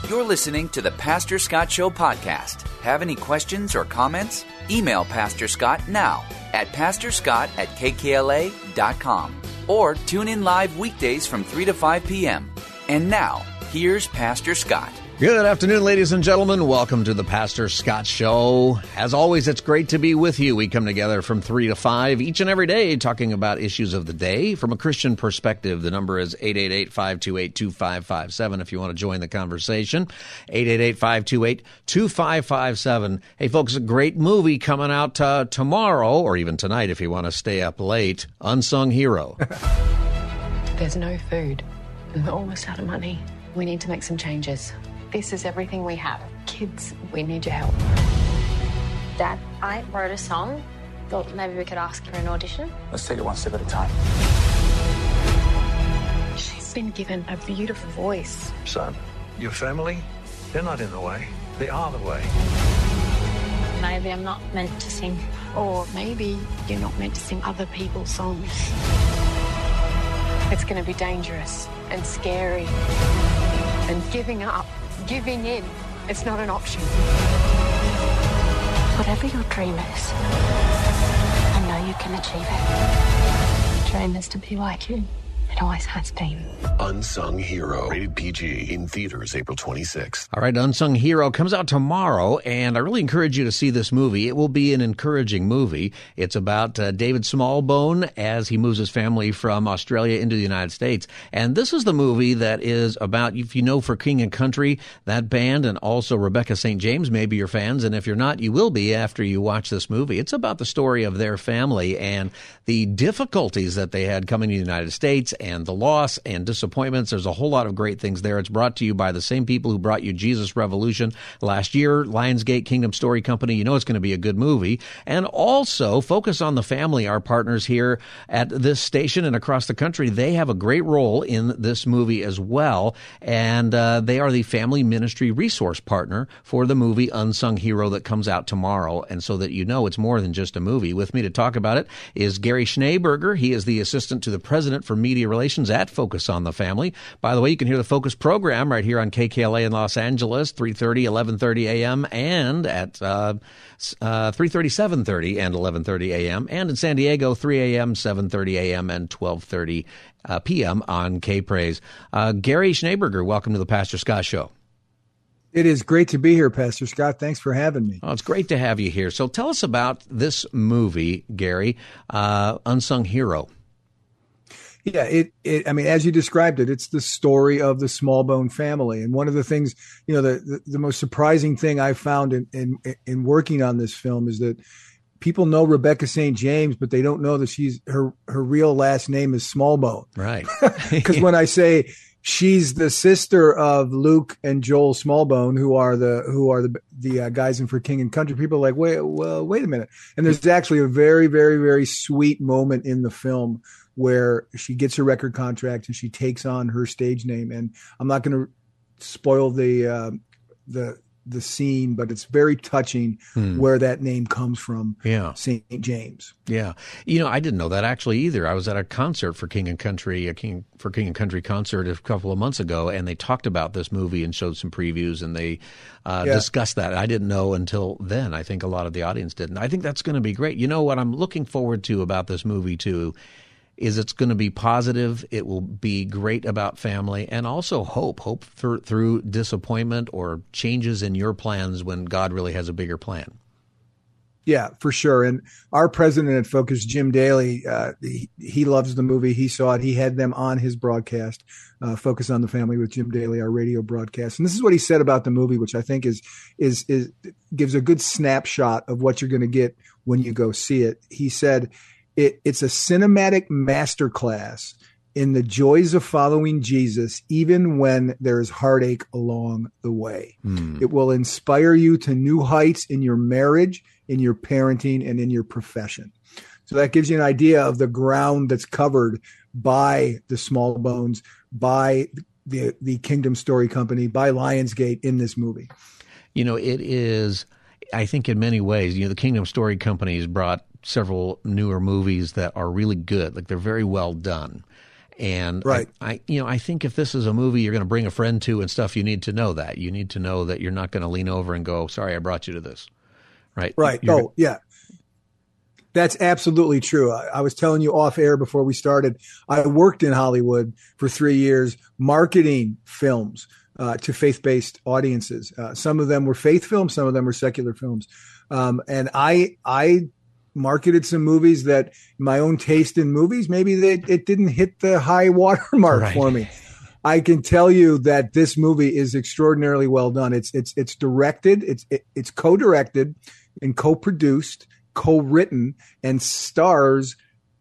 You're listening to the Pastor Scott Show podcast. Have any questions or comments? Email Pastor Scott now at pastorscott@kkla.com or tune in live weekdays from 3 to 5 p.m. And now, here's Pastor Scott. Good afternoon, ladies and gentlemen. Welcome to the Pastor Scott Show. As always, it's great to be with you. We come together from 3 to 5 each and every day talking about issues of the day from a Christian perspective. The number is 888-528-2557 if you want to join the conversation. 888-528-2557. Hey, folks, a great movie coming out tomorrow or even tonight if you want to stay up late. Unsung Hero. There's no food and we're almost out of money. We need to make some changes. This is everything we have. Kids, we need your help. Dad, I wrote a song. Thought maybe we could ask for an audition. Let's take it one step at a time. She's been given a beautiful voice. Son, your family, they're not in the way. They are the way. Maybe I'm not meant to sing. Or maybe you're not meant to sing other people's songs. It's going to be dangerous and scary. And giving up, giving in, it's not an option. Whatever your dream is, I know you can achieve it. My dream is to be like you. It always has been. Unsung Hero. Rated PG. In theaters April 26th. All right, Unsung Hero comes out tomorrow, and I really encourage you to see this movie. It will be an encouraging movie. It's about David Smallbone as he moves his family from Australia into the United States. And this is the movie that is about, if you know For King and Country, that band, and also Rebecca St. James, maybe you're fans, and if you're not, you will be after you watch this movie. It's about the story of their family and the difficulties that they had coming to the United States and the loss and disappointments. There's a whole lot of great things there. It's brought to you by the same people who brought you Jesus Revolution last year, Lionsgate Kingdom Story Company. You know it's going to be a good movie. And also, Focus on the Family, our partners here at this station and across the country, they have a great role in this movie as well. And they are the family ministry resource partner for the movie Unsung Hero that comes out tomorrow. And so that you know it's more than just a movie. With me to talk about it is Gary Schneeberger. He is the assistant to the president for media relations at Focus on the Family. By the way, you can hear the Focus program right here on KKLA in Los Angeles, 3:30, 11:30 a.m., and at 3:30, 7:30, and 11:30 a.m., and in San Diego, 3 a.m., 7:30 a.m., and 12:30 p.m. on K-Praise. Gary Schneeberger, welcome to the Pastor Scott Show. It is great to be here, Pastor Scott. Thanks for having me. Oh, it's great to have you here. So tell us about this movie, Gary, Unsung Hero. Yeah, I mean, as you described it, it's the story of the Smallbone family. And one of the things, you know, the most surprising thing I found in working on this film is that people know Rebecca St. James, but they don't know that her real last name is Smallbone. Right. Because when I say she's the sister of Luke and Joel Smallbone, who are the guys in For King and Country, people are like, wait a minute. And there's actually a very, very, very sweet moment in the film where she gets her record contract and she takes on her stage name. And I'm not going to spoil the scene, but it's very touching where that name comes from. Yeah. St. James. Yeah. You know, I didn't know that actually either. I was at a concert for King and Country, for King and Country concert a couple of months ago, and they talked about this movie and showed some previews, and they discussed that. I didn't know until then. I think a lot of the audience didn't. I think that's going to be great. You know what I'm looking forward to about this movie too is it's going to be positive. It will be great about family and also hope through disappointment or changes in your plans when God really has a bigger plan. Yeah, for sure. And our president at Focus, Jim Daly, he loves the movie. He saw it. He had them on his broadcast, Focus on the Family with Jim Daly, our radio broadcast. And this is what he said about the movie, which I think is gives a good snapshot of what you're going to get when you go see it. He said, It's a cinematic masterclass in the joys of following Jesus, even when there is heartache along the way. It will inspire you to new heights in your marriage, in your parenting, and in your profession. So that gives you an idea of the ground that's covered by the Smallbones, by the Kingdom Story Company, by Lionsgate in this movie. You know, it is, I think in many ways, you know, the Kingdom Story Company has brought several newer movies that are really good. Like, they're very well done. And right. I think if this is a movie you're going to bring a friend to and stuff, you need to know that. You need to know that you're not going to lean over and go, "Sorry, I brought you to this." Right. Right. Yeah. That's absolutely true. I was telling you off air before we started, I worked in Hollywood for 3 years marketing films to faith-based audiences. Some of them were faith films, some of them were secular films. And I marketed some movies that my own taste in movies, maybe it didn't hit the high watermark for me. I can tell you that this movie is extraordinarily well done. It's directed, it's co-directed and co-produced, co-written, and stars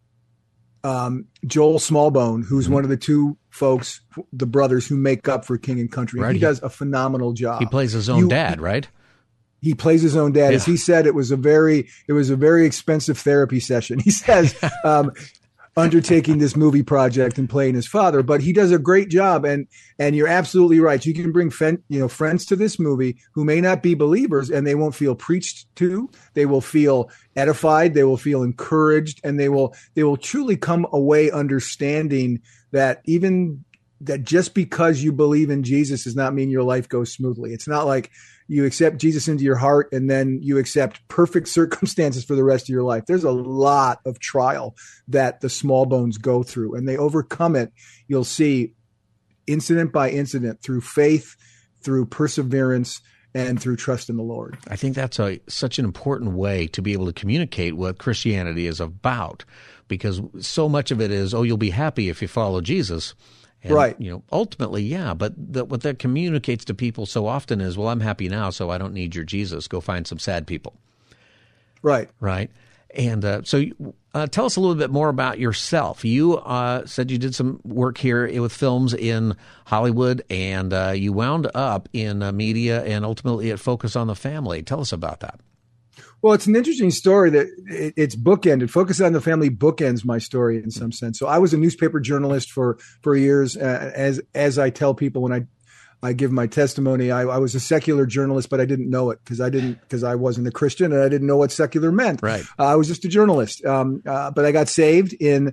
Joel Smallbone, who's one of the two folks, the brothers who make up for King and Country. Right. He does a phenomenal job. He plays his own dad, right? He plays his own dad. Yeah. As he said, it was a very expensive therapy session. He says, undertaking this movie project and playing his father, but he does a great job. And you're absolutely right. You can bring friends to this movie who may not be believers, and they won't feel preached to. They will feel edified. They will feel encouraged, and they will truly come away understanding that that just because you believe in Jesus does not mean your life goes smoothly. It's not like you accept Jesus into your heart and then you accept perfect circumstances for the rest of your life. There's a lot of trial that the Smallbones go through, and they overcome it. You'll see incident by incident through faith, through perseverance, and through trust in the Lord. I think that's such an important way to be able to communicate what Christianity is about, because so much of it is, you'll be happy if you follow Jesus. And, right. Ultimately, yeah. But what that communicates to people so often is, well, I'm happy now, so I don't need your Jesus. Go find some sad people. Right. Right. And so tell us a little bit more about yourself. You said you did some work here with films in Hollywood, and you wound up in media and ultimately at Focus on the Family. Tell us about that. Well, it's an interesting story that it's bookended. Focus on the Family bookends my story in some sense. So I was a newspaper journalist for years. As I tell people when I give my testimony, I was a secular journalist, but I didn't know it because I wasn't a Christian and I didn't know what secular meant. Right. I was just a journalist. But I got saved in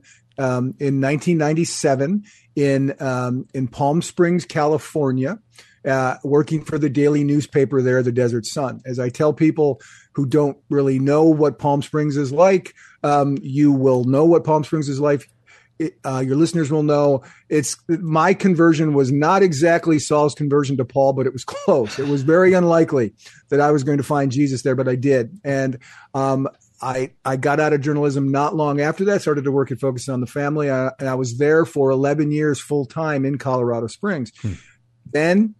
1997 in Palm Springs, California. Working for the daily newspaper there, the Desert Sun. As I tell people who don't really know what Palm Springs is like, you will know what Palm Springs is like. Your listeners will know. My conversion was not exactly Saul's conversion to Paul, but it was close. It was very unlikely that I was going to find Jesus there, but I did. And I got out of journalism not long after that, started to work at Focus on the Family, and I was there for 11 years full time in Colorado Springs. Then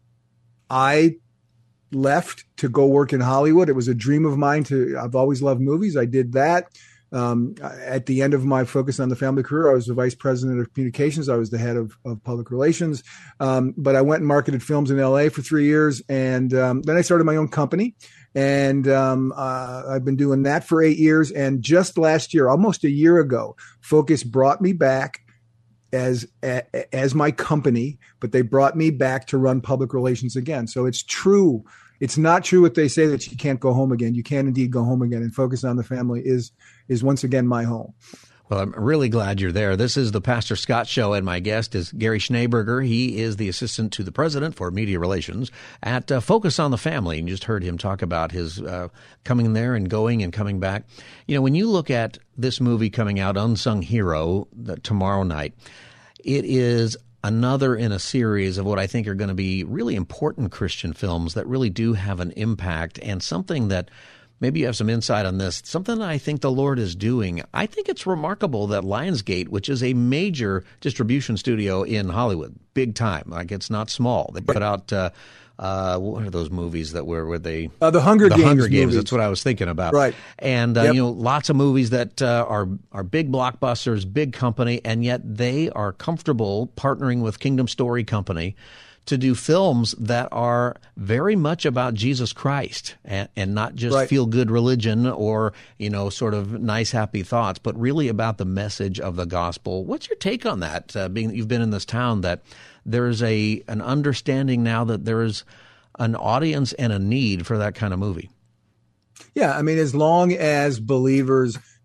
I left to go work in Hollywood. It was a dream of mine I've always loved movies. I did that. At the end of my Focus on the Family career, I was the vice president of communications. I was the head of public relations. But I went and marketed films in LA for 3 years. And then I started my own company. And I've been doing that for 8 years. And just last year, almost a year ago, Focus brought me back as my company, but they brought me back to run public relations again. So it's true. It's not true what they say that you can't go home again. You can indeed go home again, and Focus on the Family is once again my home. Well, I'm really glad you're there. This is the Pastor Scott Show, and my guest is Gary Schneeberger. He is the assistant to the president for media relations at Focus on the Family. And you just heard him talk about his coming there and going and coming back. When you look at this movie coming out, Unsung Hero, tomorrow night, it is another in a series of what I think are going to be really important Christian films that really do have an impact, and something that maybe you have some insight on this, something that I think the Lord is doing. I think it's remarkable that Lionsgate, which is a major distribution studio in Hollywood, big time, like it's not small. They put out, what are those movies that were they? The Hunger Games. The Hunger Games, movies. That's what I was thinking about. Right. And, lots of movies that are big blockbusters, big company, and yet they are comfortable partnering with Kingdom Story Company to do films that are very much about Jesus Christ and not just feel-good religion or, sort of nice, happy thoughts, but really about the message of the gospel. What's your take on that, being that you've been in this town, that there's an understanding now that there is an audience and a need for that kind of movie? Yeah, I mean, as long as believers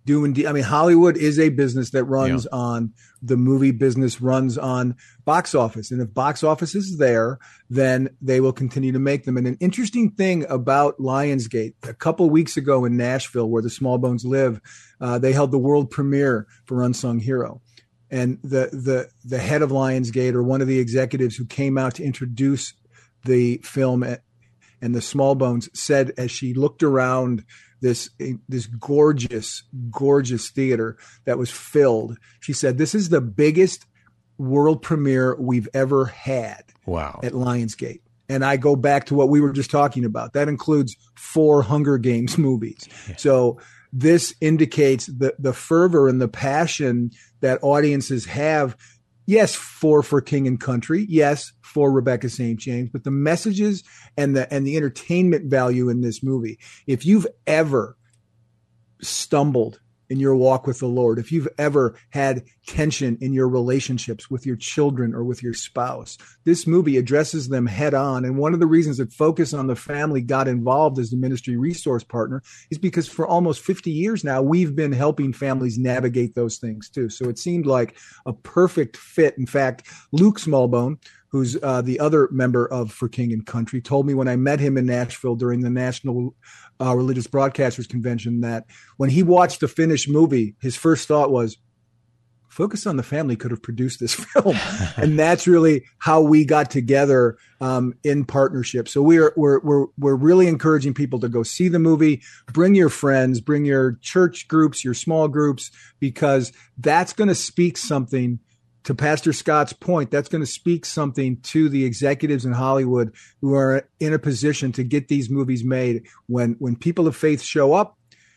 Hollywood is a business that runs on the movie business, runs on box office. And if box office is there, then they will continue to make them. And an interesting thing about Lionsgate, a couple of weeks ago in Nashville, where the Smallbones live, they held the world premiere for Unsung Hero. And the head of Lionsgate, or one of the executives who came out to introduce the film and the Smallbones, said as she looked around this gorgeous, gorgeous theater that was filled, she said, "This is the biggest world premiere we've ever had." Wow. At Lionsgate. And I go back to what we were just talking about. That includes 4 Hunger Games movies. Yeah. So this indicates the fervor and the passion that audiences have. Yes, for King and Country. Yes, for Rebecca St. James, but the messages and the entertainment value in this movie. If you've ever stumbled in your walk with the Lord, if you've ever had tension in your relationships with your children or with your spouse, this movie addresses them head on. And one of the reasons that Focus on the Family got involved as the ministry resource partner is because for almost 50 years now, we've been helping families navigate those things too. So it seemed like a perfect fit. In fact, Luke Smallbone, who's the other member of For King and Country, told me when I met him in Nashville during the National Religious Broadcasters Convention that when he watched the finished movie, his first thought was, Focus on the Family could have produced this film. And that's really how we got together in partnership. So we're really encouraging people to go see the movie, bring your friends, bring your church groups, your small groups, because that's going to speak something. To Pastor Scott's point, that's going to speak something to the executives in Hollywood who are in a position to get these movies made. When people of faith show up,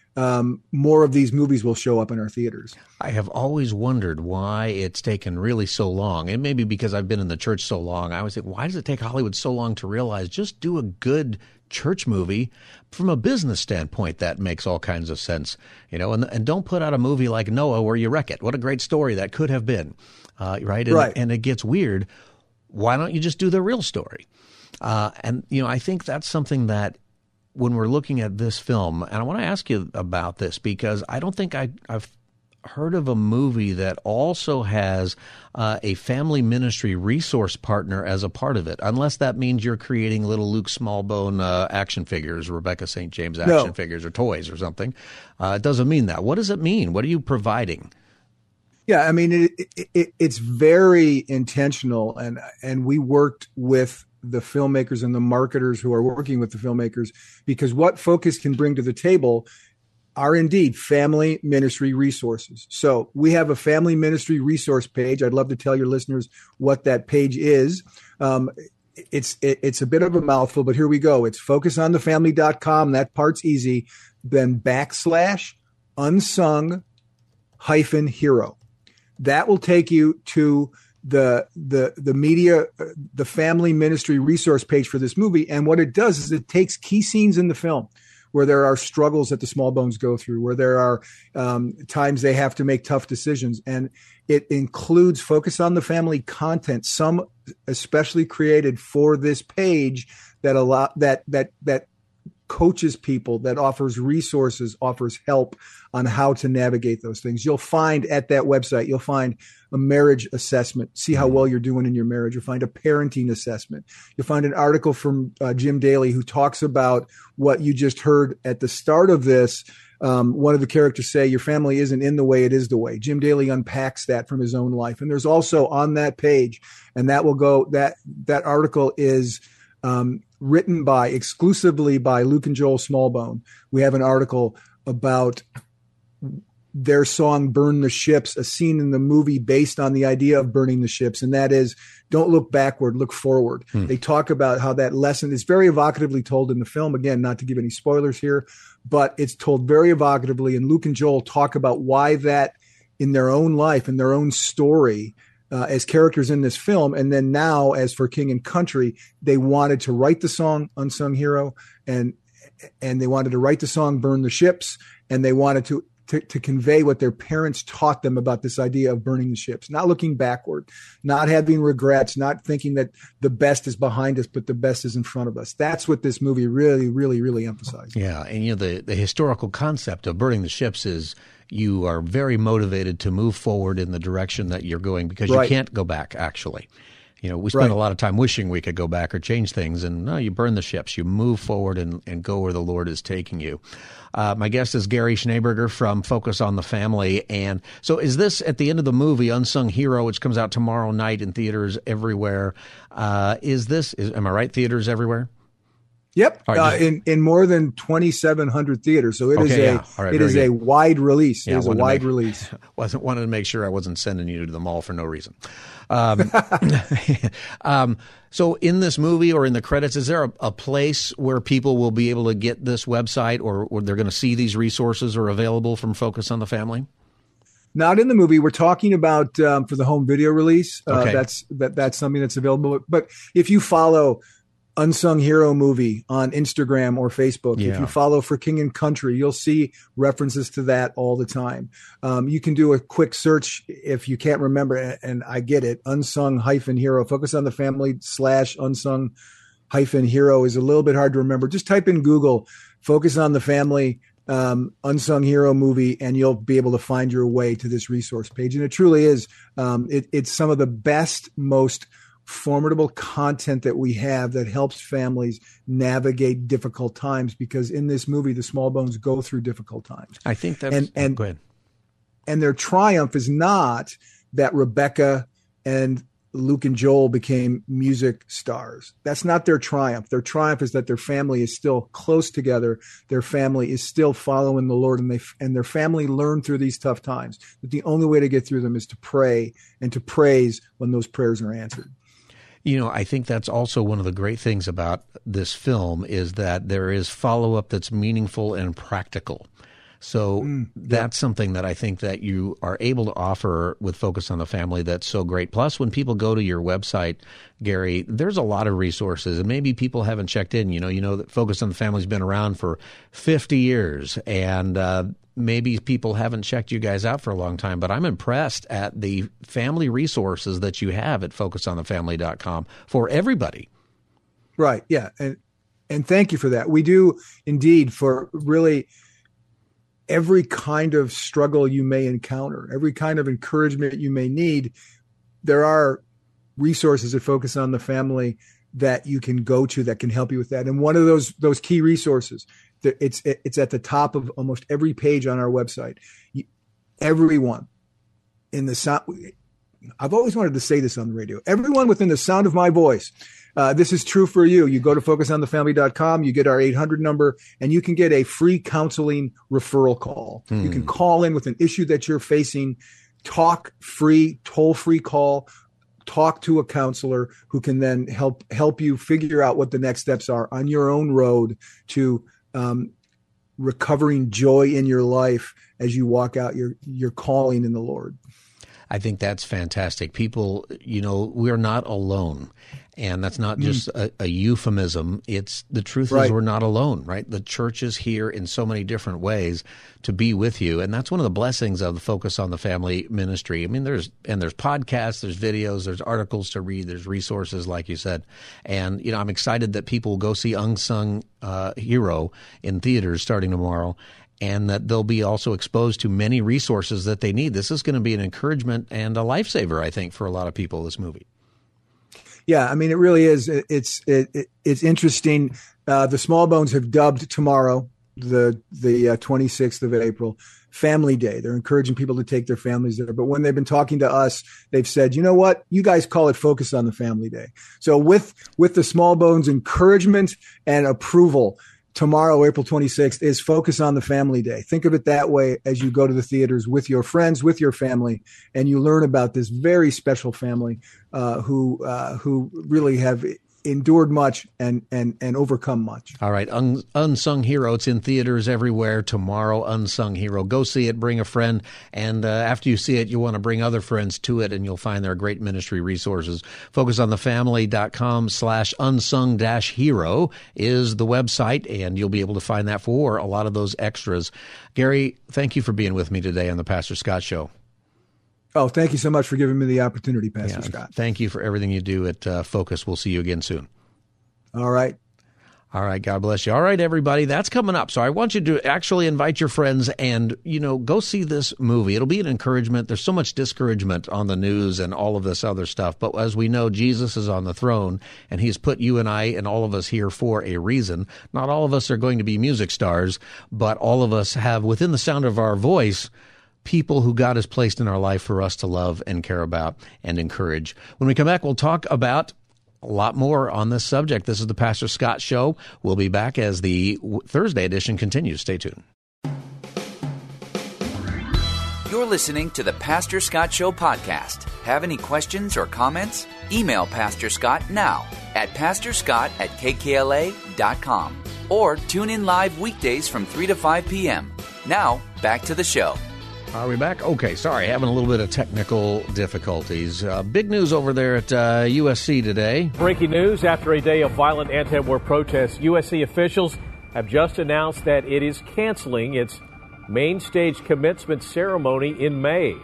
more of these movies will show up in our theaters. I have always wondered why it's taken really so long. And maybe because I've been in the church so long, I always think, why does it take Hollywood so long to realize just do a good church movie? From a business standpoint, that makes all kinds of sense, and don't put out a movie like Noah where you wreck it. What a great story that could have been. Right. And it gets weird. Why don't you just do the real story? I think that's something that when we're looking at this film, and I want to ask you about this because I don't think I've heard of a movie that also has a family ministry resource partner as a part of it, unless that means you're creating little Luke Smallbone action figures, Rebecca St. James action figures or toys or something. It doesn't mean that. What does it mean? What are you providing? Yeah, I mean, it's very intentional, and we worked with the filmmakers and the marketers who are working with the filmmakers, because what Focus can bring to the table are indeed family ministry resources. So we have a family ministry resource page. I'd love to tell your listeners what that page is. It's a bit of a mouthful, but here we go. It's focusonthefamily.com. That part's easy. Then /unsung-hero. That will take you to the media, the family ministry resource page for this movie. And what it does is it takes key scenes in the film where there are struggles that the Smallbones go through, where there are times they have to make tough decisions. And it includes Focus on the Family content, some especially created for this page that coaches people, that offers resources, offers help on how to navigate those things. You'll find at that website, you'll find a marriage assessment, see how well you're doing in your marriage. You'll find a parenting assessment. You'll find an article from Jim Daly who talks about what you just heard at the start of this. One of the characters say, your family isn't in the way, it is the way. Jim Daly unpacks that from his own life. And there's also on that page, and that will go, that article is written exclusively by Luke and Joel Smallbone. We have an article about their song Burn the Ships, a scene in the movie based on the idea of burning the ships. And that is, don't look backward, look forward. They talk about how that lesson is very evocatively told in the film. Again, not to give any spoilers here, but it's told very evocatively. And Luke and Joel talk about why that in their own life, in their own story, as characters in this film. And then now, as For King and Country, they wanted to write the song Unsung Hero, and they wanted to write the song Burn the Ships, and they wanted to convey what their parents taught them about this idea of burning the ships, not looking backward, not having regrets, not thinking that the best is behind us, but the best is in front of us. That's what this movie really, really, really emphasizes. Yeah. And, the historical concept of burning the ships is, you are very motivated to move forward in the direction that you're going because you can't go back, actually. We spend a lot of time wishing we could go back or change things, and no, you burn the ships. You move forward and go where the Lord is taking you. My guest is Gary Schneeberger from Focus on the Family. And so is this, at the end of the movie, Unsung Hero, which comes out tomorrow night in theaters everywhere, am I right, theaters everywhere? Yep, right, in more than 2,700 theaters. So it is a wide release. It is a wide release. Wanted to make sure I wasn't sending you to the mall for no reason. So in this movie or in the credits, is there a place where people will be able to get this website or they're going to see these resources are available from Focus on the Family? Not in the movie. We're talking about for the home video release. Okay. That's something that's available. But if you follow Unsung Hero Movie on Instagram or Facebook, if you follow For King and Country, you'll see references to that all the time. You can do a quick search if you can't remember, and I get it, Unsung-Hero. Focus on the Family / Unsung-Hero is a little bit hard to remember. Just type in Google, Focus on the Family, Unsung Hero Movie, and you'll be able to find your way to this resource page. And it truly is, it's some of the best, most formidable content that we have that helps families navigate difficult times, because in this movie, the Smallbones go through difficult times. I think that's and go ahead. And their triumph is not that Rebecca and Luke and Joel became music stars. That's not their triumph. Their triumph is that their family is still close together. Their family is still following the Lord, and their family learned through these tough times that the only way to get through them is to pray and to praise when those prayers are answered. I think that's also one of the great things about this film is that there is follow-up that's meaningful and practical. So that's something that I think that you are able to offer with Focus on the Family that's so great. Plus, when people go to your website, Gary, there's a lot of resources, and maybe people haven't checked in. You know that Focus on the Family's been around for 50 years, and maybe people haven't checked you guys out for a long time, but I'm impressed at the family resources that you have at focusonthefamily.com for everybody. Right. Yeah. And thank you for that. We do indeed, for really every kind of struggle you may encounter, every kind of encouragement you may need. There are resources that Focus on the Family that you can go to that can help you with that. And one of those key resources, it's at the top of almost every page on our website. Everyone in the sound, I've always wanted to say this on the radio, everyone within the sound of my voice, this is true for you. You go to focusonthefamily.com, you get our 800 number, and you can get a free counseling referral call. You can call in with an issue that you're facing, talk free, toll-free call, talk to a counselor who can then help you figure out what the next steps are on your own road to recovering joy in your life as you walk out your calling in the Lord. I think that's fantastic. People, we're not alone. And that's not just a euphemism. It's the truth is we're not alone, right? The church is here in so many different ways to be with you. And that's one of the blessings of the Focus on the Family ministry. I mean, there's podcasts, there's videos, there's articles to read, there's resources, like you said. And, I'm excited that people will go see Unsung Hero in theaters starting tomorrow, and that they'll be also exposed to many resources that they need. This is going to be an encouragement and a lifesaver, I think, for a lot of people, this movie. Yeah, I mean, it really is. It's interesting. The Smallbones have dubbed tomorrow, the 26th of April, Family Day. They're encouraging people to take their families there. But when they've been talking to us, they've said, you know what? You guys call it Focus on the Family Day. So with the Smallbones' encouragement and approval, tomorrow, April 26th, is Focus on the Family Day. Think of it that way as you go to the theaters with your friends, with your family, and you learn about this very special family who really have endured much and overcome much. All right. Unsung Hero. It's in theaters everywhere tomorrow. Unsung Hero. Go see it. Bring a friend. And after you see it, you want to bring other friends to it, and you'll find there are great ministry resources. Focusonthefamily.com/unsung-hero is the website, and you'll be able to find that for a lot of those extras. Gary, thank you for being with me today on the Pastor Scott Show. Oh, thank you so much for giving me the opportunity, Pastor Scott. Thank you for everything you do at Focus. We'll see you again soon. All right. All right, God bless you. All right, everybody, that's coming up. So I want you to actually invite your friends and, go see this movie. It'll be an encouragement. There's so much discouragement on the news and all of this other stuff. But as we know, Jesus is on the throne, and he's put you and I and all of us here for a reason. Not all of us are going to be music stars, but all of us have, within the sound of our voice, people who God has placed in our life for us to love and care about and encourage. When we come back, we'll talk about a lot more on this subject. This is the Pastor Scott Show. We'll be back as the Thursday edition continues. Stay tuned. You're listening to the Pastor Scott Show podcast. Have any questions or comments? Email Pastor Scott now at pastorscott@kkla.com or tune in live weekdays from 3 to 5 p.m. Now, back to the show. Are we back? Okay, sorry, having a little bit of technical difficulties. Big news over there at USC today. Breaking news, after a day of violent anti-war protests, USC officials have just announced that it is canceling its main stage commencement ceremony in May.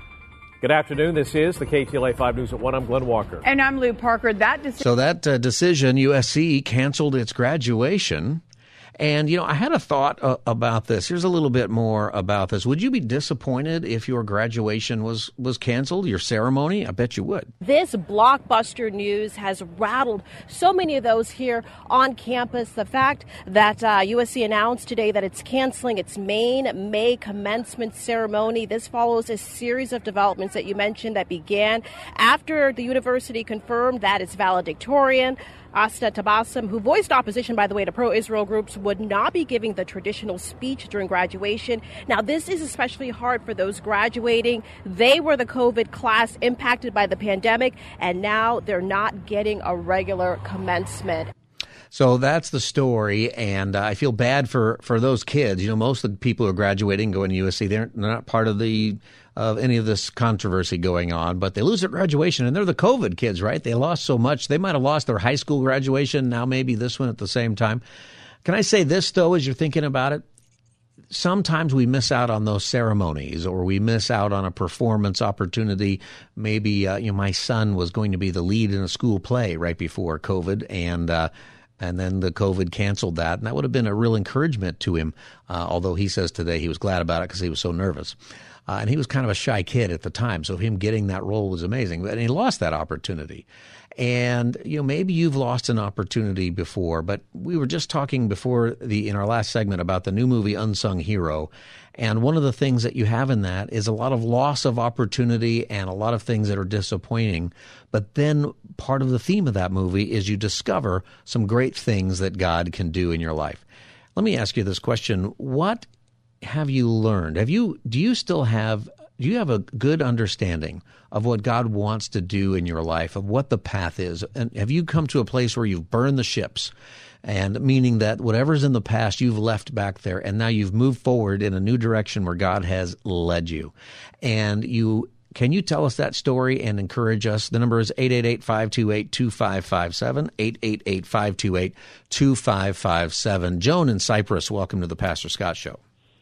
Good afternoon. This is the KTLA 5 News at 1. I'm Glenn Walker. And I'm Lou Parker. So that decision, USC canceled its graduation. And, I had a thought about this. Here's a little bit more about this. Would you be disappointed if your graduation was canceled, your ceremony? I bet you would. This blockbuster news has rattled so many of those here on campus. The fact that USC announced today that it's canceling its main May commencement ceremony. This follows a series of developments that you mentioned that began after the university confirmed that its valedictorian, Asta Tabassum, who voiced opposition, by the way, to pro-Israel groups, would not be giving the traditional speech during graduation. Now, this is especially hard for those graduating. They were the COVID class impacted by the pandemic, and now they're not getting a regular commencement. So that's the story, and I feel bad for those kids. Most of the people who are graduating going to USC, they're not part of any of this controversy going on, but they lose their graduation, and they're the COVID kids, right? They lost so much. They might have lost their high school graduation, now maybe this one at the same time. Can I say this, though, as you're thinking about it? Sometimes we miss out on those ceremonies, or we miss out on a performance opportunity. Maybe, my son was going to be the lead in a school play right before COVID, and then the COVID canceled that, and that would have been a real encouragement to him, although he says today he was glad about it because he was so nervous. And he was kind of a shy kid at the time, so him getting that role was amazing. And he lost that opportunity. And, maybe you've lost an opportunity before, but we were just talking before in our last segment about the new movie Unsung Hero. And one of the things that you have in that is a lot of loss of opportunity and a lot of things that are disappointing. But then part of the theme of that movie is you discover some great things that God can do in your life. Let me ask you this question. What have you learned? Do you have a good understanding of what God wants to do in your life, of what the path is? And have you come to a place where you've burned the ships, and meaning that whatever's in the past you've left back there, and now you've moved forward in a new direction where God has led you? And can you tell us that story and encourage us? The number is 888-528-2557, 888-528-2557. Joan in Cyprus, welcome to the Pastor Scott Show.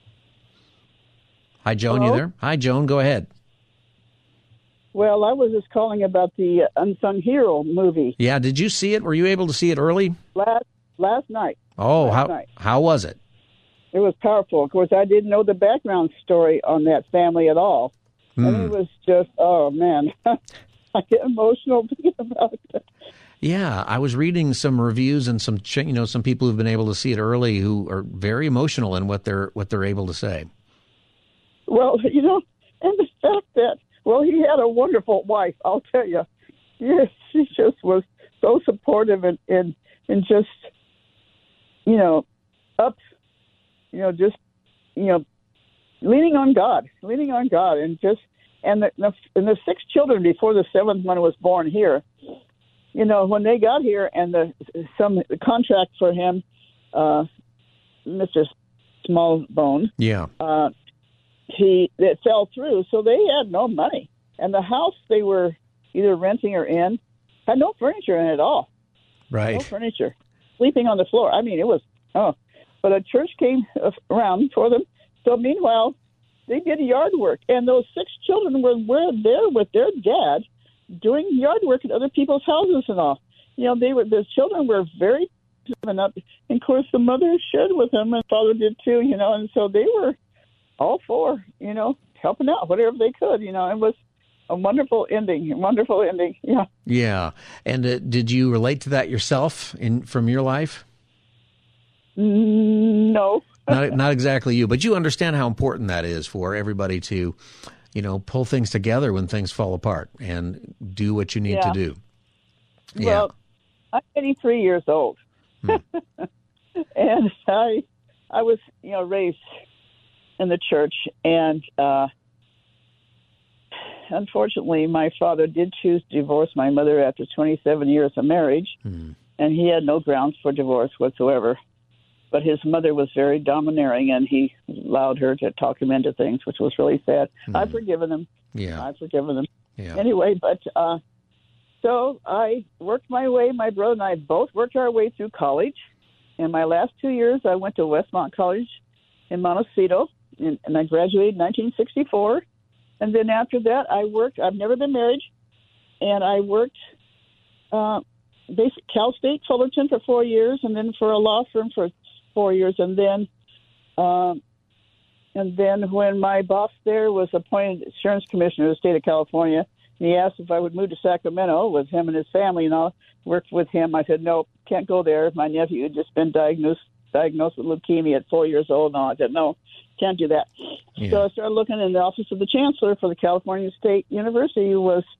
Hi, Joan, Hello? You there? Hi, Joan, go ahead. Well, I was just calling about the Unsung Hero movie. Yeah, did you see it? Were you able to see it early? Last night. Oh, how was it? It was powerful. Of course, I didn't know the background story on that family at all. And it was just, oh, man, I get emotional thinking about it. Yeah, I was reading some reviews and some people who've been able to see it early who are very emotional in what they're able to say. Well, and the fact that, he had a wonderful wife, I'll tell you. Yes, she just was so supportive and just, leaning on God, and the 6 children before the 7th one was born here, when they got here and the contract for him, Mr. Smallbone, it fell through, so they had no money. And the house they were either renting or in had no furniture in it at all. Right. No furniture. Sleeping on the floor. I mean, it was, But a church came around for them. So meanwhile, they did yard work. And those 6 children were there with their dad doing yard work at other people's houses and all. The children were very And of course, the mother shared with him, and father did too, and so they were all for, helping out whatever they could, It was a wonderful ending, yeah. Yeah. And did you relate to that yourself from your life? No. Not exactly you, but you understand how important that is for everybody to, pull things together when things fall apart and do what you need to do. Well, I'm 83 years old, and I was, raised in the church, and unfortunately, my father did choose to divorce my mother after 27 years of marriage, and he had no grounds for divorce whatsoever. But his mother was very domineering, and he allowed her to talk him into things, which was really sad. I've forgiven him. Yeah. I've forgiven him. Yeah. Anyway, but so I worked my way. My brother and I both worked our way through college. In my last 2 years, I went to Westmont College in Montecito, and I graduated in 1964. And then after that, I worked. I've never been married, and I worked Cal State Fullerton for 4 years, and then for a law firm for 4 years, and then when my boss there was appointed insurance commissioner of the state of California, and he asked if I would move to Sacramento with him and his family, and I worked with him. I said, no, can't go there. My nephew had just been diagnosed with leukemia at 4 years old. No, I said, no, can't do that. Yeah. So I started looking in the office of the chancellor for the California State University, who was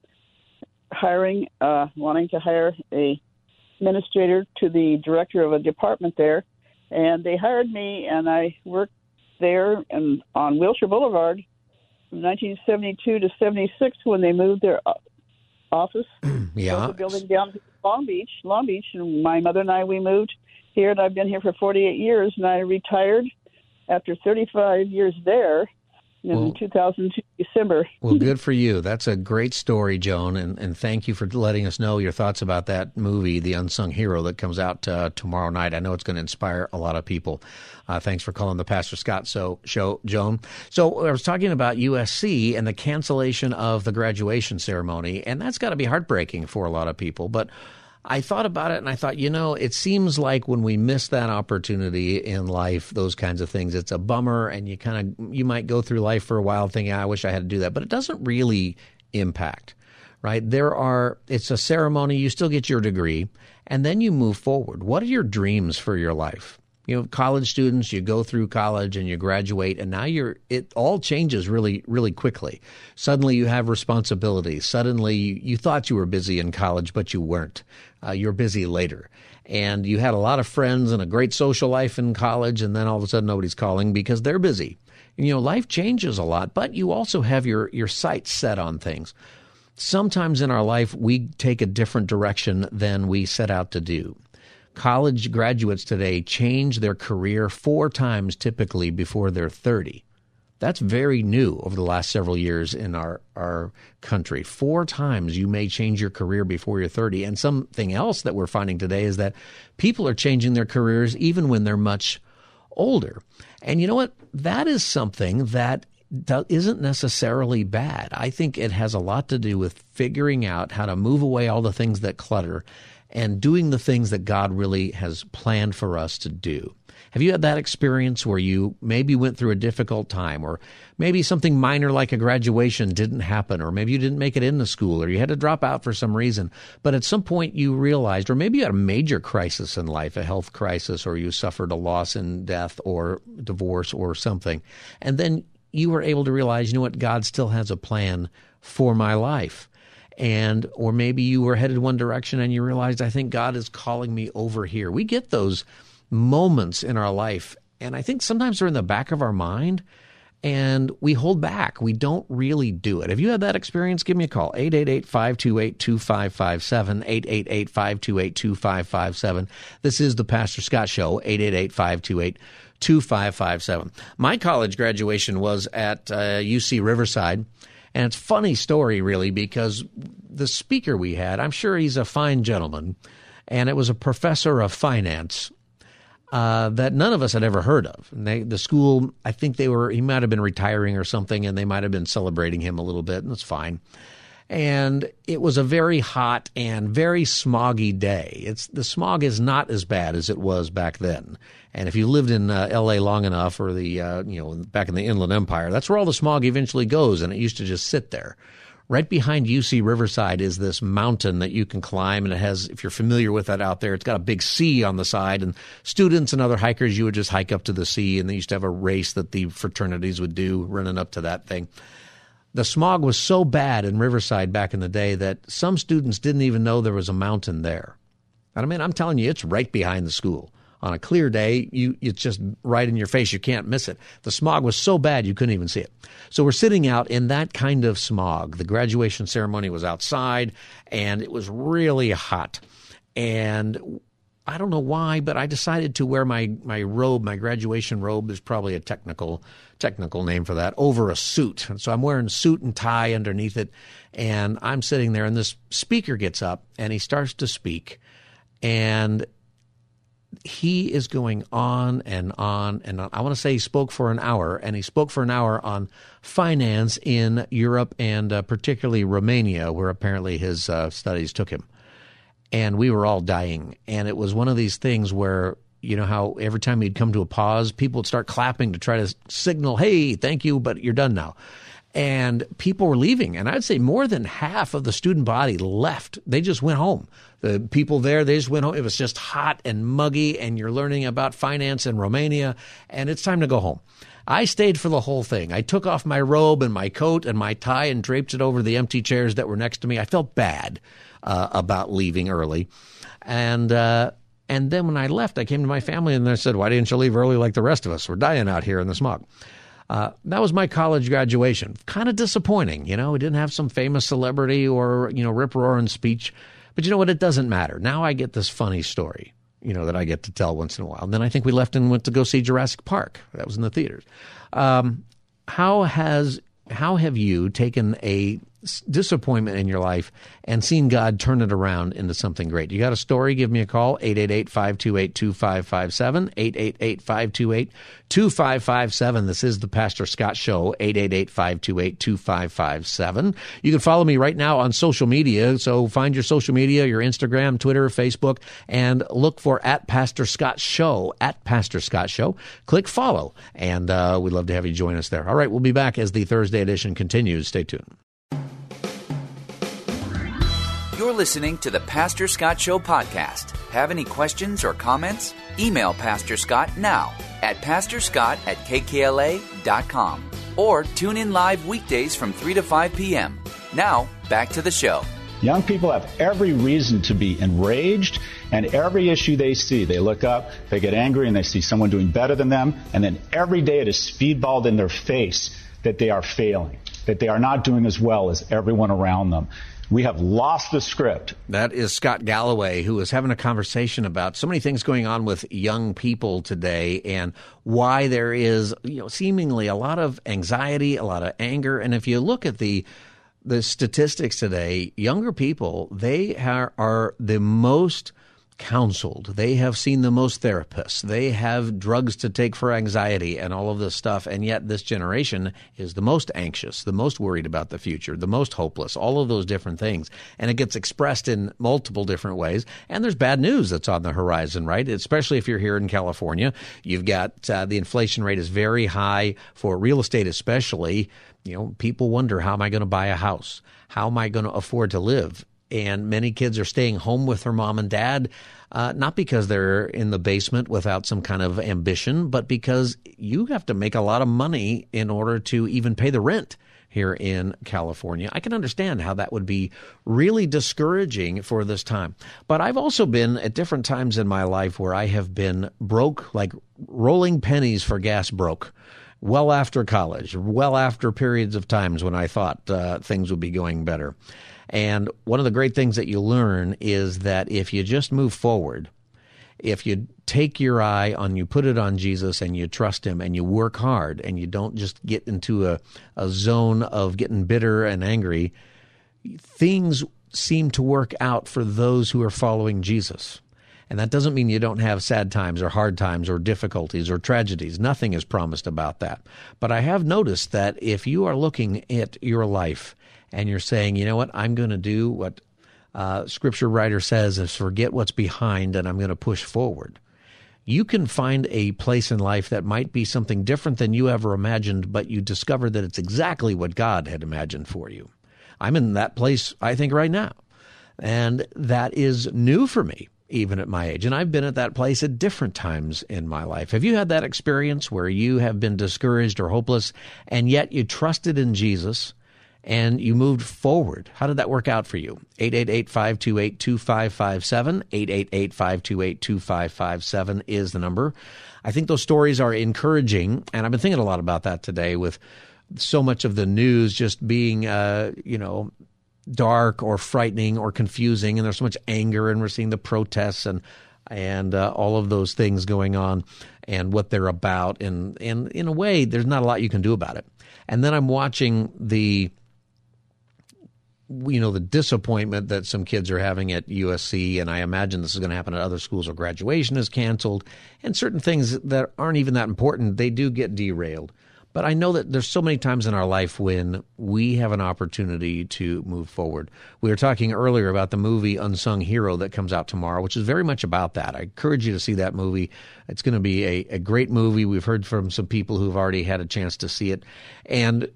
wanting to hire a administrator to the director of a department there. And they hired me, and I worked there and on Wilshire Boulevard from 1972 to 76 when they moved their office. The building down to Long Beach. And my mother and I, we moved here, and I've been here for 48 years, and I retired after 35 years there in 2002, December. Well, good for you. That's a great story, Joan, and thank you for letting us know your thoughts about that movie, The Unsung Hero, that comes out tomorrow night. I know it's going to inspire a lot of people. Thanks for calling the Pastor Scott Show, Joan. So I was talking about USC and the cancellation of the graduation ceremony, and that's got to be heartbreaking for a lot of people, but I thought about it, and I thought, it seems like when we miss that opportunity in life, those kinds of things, it's a bummer, and you might go through life for a while thinking, I wish I had to do that, but it doesn't really impact, right? It's a ceremony, you still get your degree, and then you move forward. What are your dreams for your life? College students, you go through college and you graduate, and now it all changes really, really quickly. Suddenly you have responsibilities. Suddenly you thought you were busy in college, but you weren't. You're busy later. And you had a lot of friends and a great social life in college, and then all of a sudden nobody's calling because they're busy. Life changes a lot, but you also have your sights set on things. Sometimes in our life, we take a different direction than we set out to do. College graduates today change their career 4 times typically before they're 30. That's very new over the last several years in our country. 4 times you may change your career before you're 30. And something else that we're finding today is that people are changing their careers even when they're much older. And you know what? That is something that isn't necessarily bad. I think it has a lot to do with figuring out how to move away all the things that clutter and doing the things that God really has planned for us to do. Have you had that experience where you maybe went through a difficult time, or maybe something minor like a graduation didn't happen, or maybe you didn't make it into school, or you had to drop out for some reason, but at some point you realized, or maybe you had a major crisis in life, a health crisis, or you suffered a loss in death or divorce or something, and then you were able to realize, what, God still has a plan for my life. Or maybe you were headed one direction and you realized, I think God is calling me over here. We get those moments in our life, and I think sometimes they're in the back of our mind, and we hold back. We don't really do it. Have you had that experience? Give me a call, 888-528-2557, 888-528-2557. This is the Pastor Scott Show, 888-528-2557. My college graduation was at UC Riverside. And it's a funny story, really, because the speaker we had, I'm sure he's a fine gentleman, and it was a professor of finance that none of us had ever heard of. And the school, I think he might have been retiring or something, and they might have been celebrating him a little bit, and it's fine. And it was a very hot and very smoggy day. The smog is not as bad as it was back then. And if you lived in L.A. long enough, or back in the Inland Empire, that's where all the smog eventually goes, and it used to just sit there. Right behind UC Riverside is this mountain that you can climb, and it has, if you're familiar with that out there, it's got a big C on the side, and students and other hikers, you would just hike up to the C, and they used to have a race that the fraternities would do running up to that thing. The smog was so bad in Riverside back in the day that some students didn't even know there was a mountain there. And I mean, I'm telling you, it's right behind the school. On a clear day, it's just right in your face. You can't miss it. The smog was so bad you couldn't even see it. So we're sitting out in that kind of smog. The graduation ceremony was outside, and it was really hot. And I don't know why, but I decided to wear my robe, my graduation robe is probably a technical name for that, over a suit. And so I'm wearing suit and tie underneath it, and I'm sitting there, and this speaker gets up, and he starts to speak, and he is going on and on and on. I want to say he spoke for an hour, and he spoke for an hour on finance in Europe and particularly Romania, where apparently his studies took him. And we were all dying. And it was one of these things where, you know how every time he'd come to a pause, people would start clapping to try to signal, hey, thank you, but you're done now. And people were leaving. And I'd say more than half of the student body left. They just went home. The people there, they just went home. It was just hot and muggy, and you're learning about finance in Romania, and it's time to go home. I stayed for the whole thing. I took off my robe and my coat and my tie and draped it over the empty chairs that were next to me. I felt bad about leaving early. And then when I left, I came to my family, and they said, why didn't you leave early like the rest of us? We're dying out here in the smog. That was my college graduation. Kind of disappointing, We didn't have some famous celebrity or, rip-roaring speech. But you know what? It doesn't matter. Now I get this funny story, that I get to tell once in a while. And then I think we left and went to go see Jurassic Park. That was in the theaters. How have you taken a disappointment in your life and seen God turn it around into something great? You got a story? Give me a call, 888-528-2557, 888-528-2557. This is the Pastor Scott Show, 888-528-2557. You can follow me right now on social media. So find your social media, your Instagram, Twitter, Facebook, and look for @Pastor Scott Show, @Pastor Scott Show. Click follow, and we'd love to have you join us there. All right, we'll be back as the Thursday edition continues. Stay tuned. You're listening to the Pastor Scott Show podcast. Have any questions or comments? Email Pastor Scott now at pastorscott@kkla.com or tune in live weekdays from 3 to 5 p.m. Now, back to the show. Young people have every reason to be enraged, and every issue they see, they look up, they get angry, and they see someone doing better than them, and then every day it is speedballed in their face that they are failing, that they are not doing as well as everyone around them. We have lost the script. That is Scott Galloway, who is having a conversation about so many things going on with young people today and why there is, seemingly a lot of anxiety, a lot of anger. And if you look at the statistics today, younger people, they are the most counseled. They have seen the most therapists. They have drugs to take for anxiety and all of this stuff. And yet this generation is the most anxious, the most worried about the future, the most hopeless, all of those different things. And it gets expressed in multiple different ways. And there's bad news that's on the horizon, right? Especially if you're here in California. You've got the inflation rate is very high for real estate, especially. People wonder, how am I going to buy a house? How am I going to afford to live? And many kids are staying home with their mom and dad, not because they're in the basement without some kind of ambition, but because you have to make a lot of money in order to even pay the rent here in California. I can understand how that would be really discouraging for this time. But I've also been at different times in my life where I have been broke, like rolling pennies for gas broke. Well after college, well after periods of times when I thought things would be going better. And one of the great things that you learn is that if you just move forward, if you take your eye on, you put it on Jesus and you trust him and you work hard and you don't just get into a zone of getting bitter and angry, things seem to work out for those who are following Jesus. And that doesn't mean you don't have sad times or hard times or difficulties or tragedies. Nothing is promised about that. But I have noticed that if you are looking at your life and you're saying, you know what, I'm going to do what Scripture writer says is forget what's behind, and I'm going to push forward. You can find a place in life that might be something different than you ever imagined, but you discover that it's exactly what God had imagined for you. I'm in that place, I think, right now. And that is new for me, even at my age. And I've been at that place at different times in my life. Have you had that experience where you have been discouraged or hopeless, and yet you trusted in Jesus and you moved forward? How did that work out for you? 888-528-2557. 888-528-2557 is the number. I think those stories are encouraging, and I've been thinking a lot about that today with so much of the news just being, dark or frightening or confusing, and there's so much anger, and we're seeing the protests and all of those things going on and what they're about. And in a way, there's not a lot you can do about it. And then I'm watching the disappointment that some kids are having at USC, and I imagine this is going to happen at other schools where graduation is canceled, and certain things that aren't even that important, they do get derailed. But I know that there's so many times in our life when we have an opportunity to move forward. We were talking earlier about the movie Unsung Hero that comes out tomorrow, which is very much about that. I encourage you to see that movie. It's going to be a great movie. We've heard from some people who've already had a chance to see it. And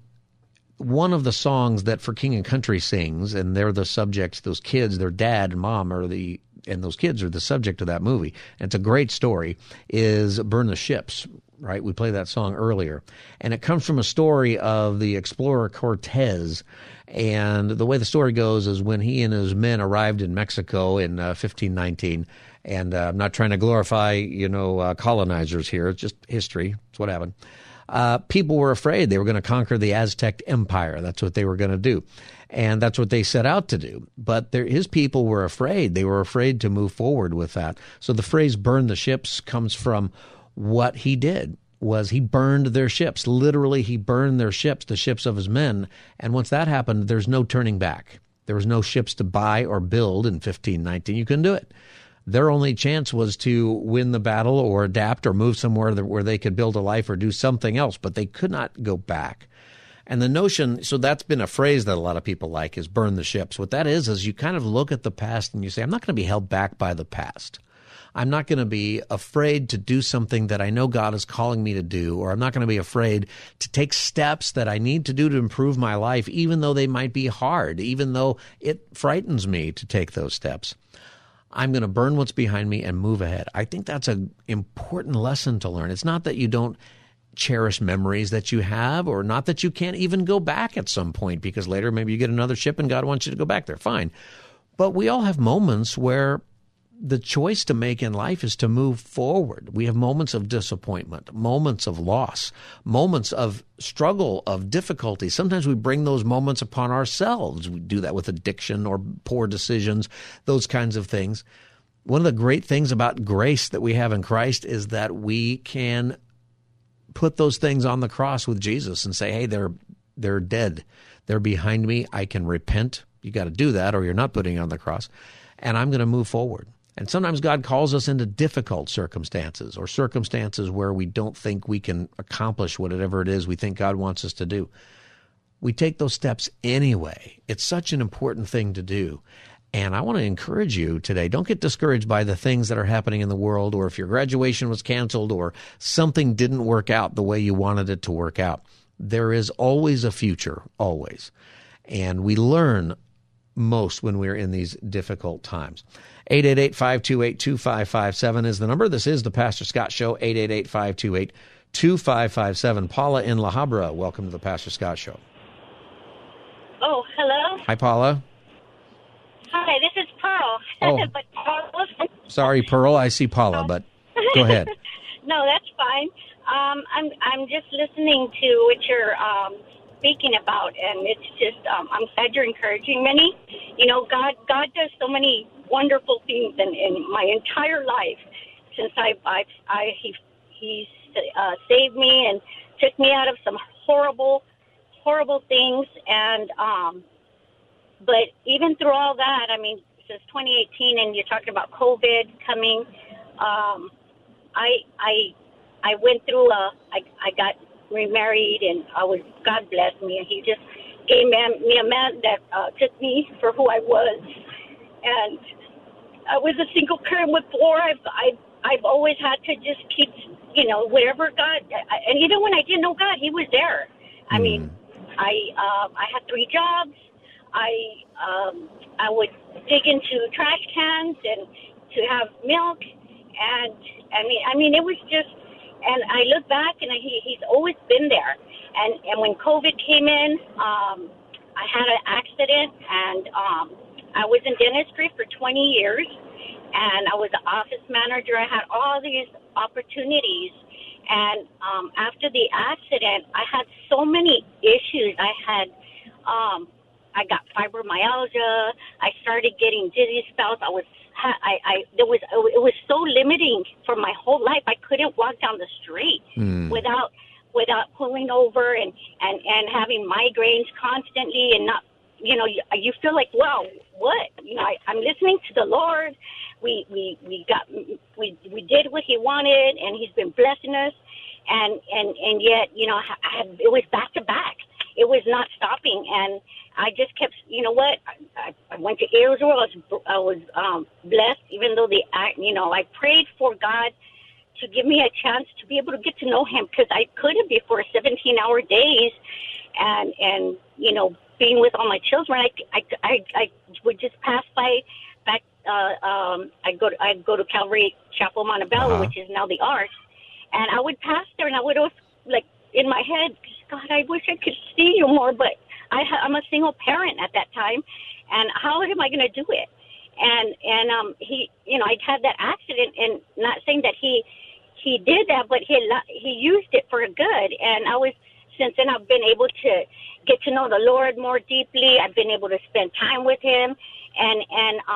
one of the songs that For King and Country sings, and they're the subject, those kids, their dad and mom and those kids are the subject of that movie, and it's a great story, is Burn the Ships, right? We played that song earlier. And it comes from a story of the explorer Cortez. And the way the story goes is when he and his men arrived in Mexico in 1519, and I'm not trying to glorify, colonizers here. It's just history. It's what happened. People were afraid they were going to conquer the Aztec Empire. That's what they were going to do. And that's what they set out to do. But his people were afraid. They were afraid to move forward with that. So the phrase burn the ships comes from what he did was he burned their ships. Literally, he burned their ships, the ships of his men. And once that happened, there's no turning back. There was no ships to buy or build in 1519. You couldn't do it. Their only chance was to win the battle or adapt or move somewhere where they could build a life or do something else, but they could not go back. And the notion, so that's been a phrase that a lot of people like, is burn the ships. What that is you kind of look at the past and you say, I'm not going to be held back by the past. I'm not going to be afraid to do something that I know God is calling me to do, or I'm not going to be afraid to take steps that I need to do to improve my life, even though they might be hard, even though it frightens me to take those steps. I'm going to burn what's behind me and move ahead. I think that's an important lesson to learn. It's not that you don't cherish memories that you have, or not that you can't even go back at some point because later maybe you get another ship and God wants you to go back there. Fine. But we all have moments where the choice to make in life is to move forward. We have moments of disappointment, moments of loss, moments of struggle, of difficulty. Sometimes we bring those moments upon ourselves. We do that with addiction or poor decisions, those kinds of things. One of the great things about grace that we have in Christ is that we can put those things on the cross with Jesus and say, hey, they're dead. They're behind me. I can repent. You got to do that or you're not putting it on the cross. And I'm going to move forward. And sometimes God calls us into difficult circumstances or circumstances where we don't think we can accomplish whatever it is we think God wants us to do. We take those steps anyway. It's such an important thing to do. And I want to encourage you today, don't get discouraged by the things that are happening in the world, or if your graduation was canceled or something didn't work out the way you wanted it to work out. There is always a future, always. And we learn most when we're in these difficult times. 888-528-2557 is the number. This is the Pastor Scott Show, 888-528-2557. Paula in La Habra, welcome to the Pastor Scott Show. Oh, hello? Hi, Paula. Hi, this is Pearl. Oh. But Sorry, Pearl, I see Paula, but go ahead. No, that's fine. I'm just listening to what you're speaking about, and it's just I'm glad you're encouraging many. You know, God does so many wonderful things in my entire life since He saved me and took me out of some horrible things, and but even through all that, I mean, since 2018, and you're talking about COVID coming, I went through I got remarried, and God blessed me, and He gave me a man that took me for who I was. And I was a single parent with 4. I've always had to just keep, wherever God, and even when I didn't know God, He was there. I mean, I had 3 jobs. I would dig into trash cans and to have milk, and I mean, it was just. And I look back, and He's always been there. And when COVID came in, I had an accident, and I was in dentistry for 20 years, and I was an office manager. I had all these opportunities. And after the accident, I had so many issues. I got fibromyalgia. I started getting dizzy spells. It was so limiting for my whole life. I couldn't walk down the street without pulling over and having migraines constantly, and not, you feel like, wow, what? I'm listening to the Lord. We did what He wanted, and He's been blessing us, and yet, it was back to back. It was not stopping, and I just kept, I went to Israel. I was blessed, even though I prayed for God to give me a chance to be able to get to know Him, because I couldn't before 17-hour days, and being with all my children. I would just pass by back. I go to Calvary Chapel Montebello, which is now the Arch, and I would pass there, and I would always, like, in my head, God, I wish I could see You more, but I'm a single parent at that time, and how am I going to do it? And he, I'd had that accident, and not saying that he did that, but he used it for good. And since then I've been able to get to know the Lord more deeply. I've been able to spend time with Him, and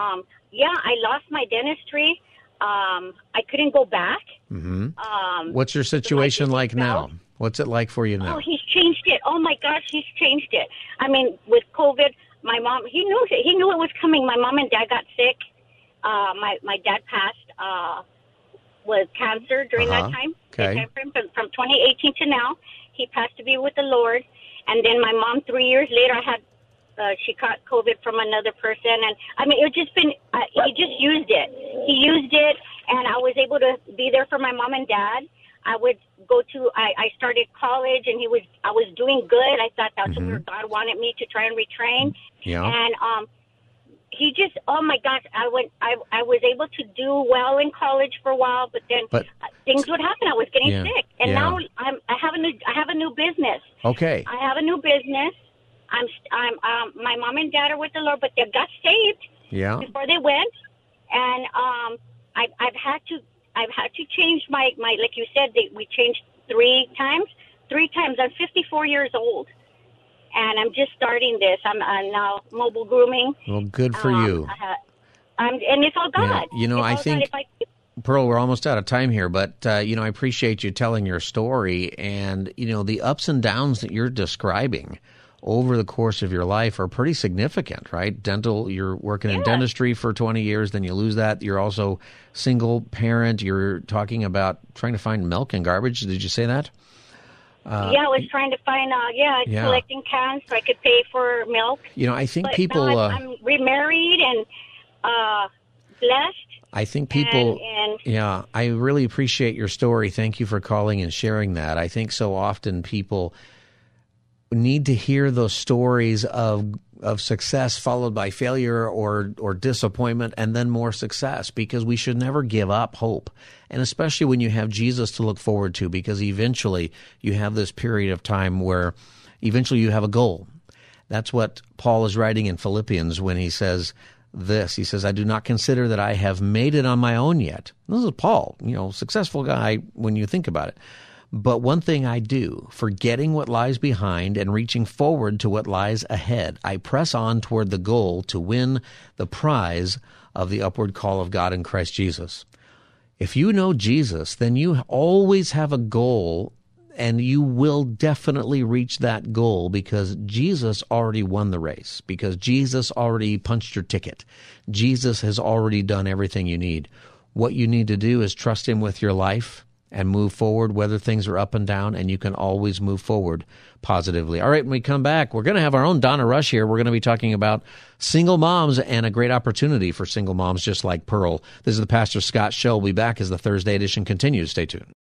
I lost my dentistry. I couldn't go back. Mm-hmm. What's your situation like now? What's it like for you now? Oh, He's changed it. Oh my gosh, He's changed it. I mean, with COVID, my mom, he knew it was coming. My mom and dad got sick. My dad passed with cancer during that time. Okay. From 2018 to now, he passed to be with the Lord. And then my mom, 3 years later, she caught COVID from another person. And I mean, it just been, he just used it. He used it, and I was able to be there for my mom and dad. I would go to, I started college, and I was doing good. I thought that's where God wanted me to try and retrain. Yeah. And he just, oh my gosh, I was able to do well in college for a while, but then things would happen. I was getting sick, and now I have a new business. Okay. I have a new business. My mom and dad are with the Lord, but they got saved before they went, and I've had to change my like you said, we changed 3 times. 3 times. I'm 54 years old, and I'm just starting this. I'm now mobile grooming. Well, good for you. And it's all God. Yeah. I think, Pearl, we're almost out of time here, but, I appreciate you telling your story, and, the ups and downs that you're describing over the course of your life are pretty significant, right? You're working in dentistry for 20 years, then you lose that. You're also single parent. You're talking about trying to find milk and garbage. Did you say that? I was trying to find, collecting cans so I could pay for milk. I think but people... now I'm remarried and blessed. I think people... I really appreciate your story. Thank you for calling and sharing that. I think so often people need to hear those stories of success followed by failure or disappointment and then more success, because we should never give up hope. And especially when you have Jesus to look forward to, because eventually you have this period of time where eventually you have a goal. That's what Paul is writing in Philippians when he says this. He says, I do not consider that I have made it on my own yet. This is Paul, successful guy when you think about it. But one thing I do, forgetting what lies behind and reaching forward to what lies ahead, I press on toward the goal to win the prize of the upward call of God in Christ Jesus. If you know Jesus, then you always have a goal, and you will definitely reach that goal because Jesus already won the race, because Jesus already punched your ticket. Jesus has already done everything you need. What you need to do is trust Him with your life and move forward, whether things are up and down, and you can always move forward positively. All right, when we come back, we're going to have our own Donna Rush here. We're going to be talking about single moms and a great opportunity for single moms just like Pearl. This is the Pastor Scott Show. We'll be back as the Thursday edition continues. Stay tuned.